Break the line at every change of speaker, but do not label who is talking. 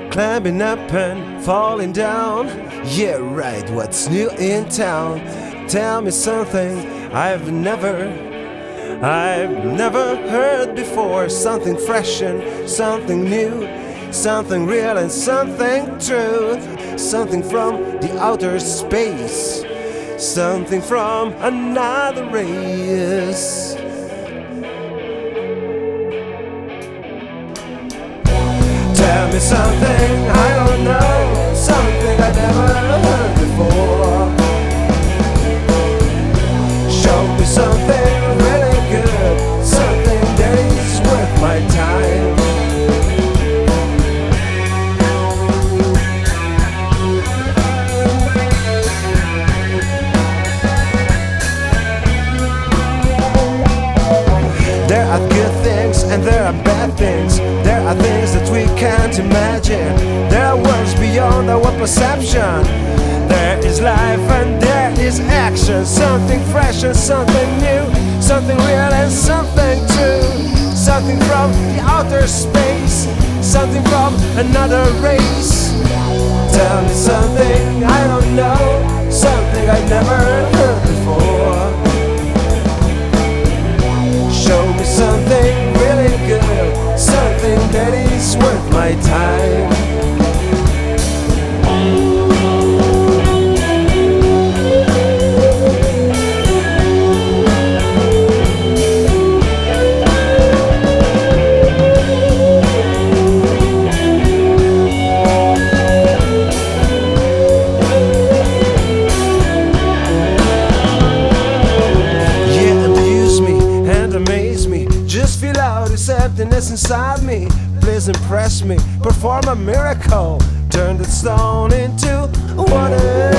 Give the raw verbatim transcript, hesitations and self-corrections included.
climbing up and falling down. Yeah, right, what's new in town? Tell me something I've never, I've never heard before. Something fresh and something new, something real and something true. Something from the outer space, something from another race. Tell me something I don't know, something I never heard before. Show me something really good, something that is worth my time. There are good things and there are bad things. There are things that we can't imagine. There are worlds beyond our perception. There is life and there is action. Something fresh and something new, something real and something true. Something from the outer space, something from another race. Tell me something I don't know, something I never heard before. Show me something really good, something that is worth my time. Just feel out this emptiness inside me. Please impress me, perform a miracle. Turn the stone into water.